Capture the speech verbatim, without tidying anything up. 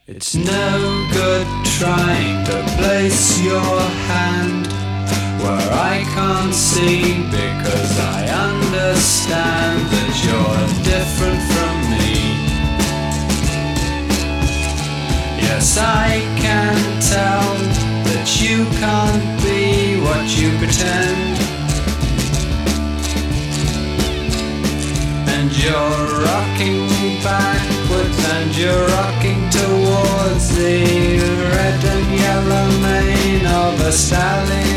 It's no good trying to place your hand where I can't see, because I understand that you're different from me. Yes, I can tell that you can't be what you pretend, and you're rocking backwards and you're rocking towards the red and yellow mane of a stallion.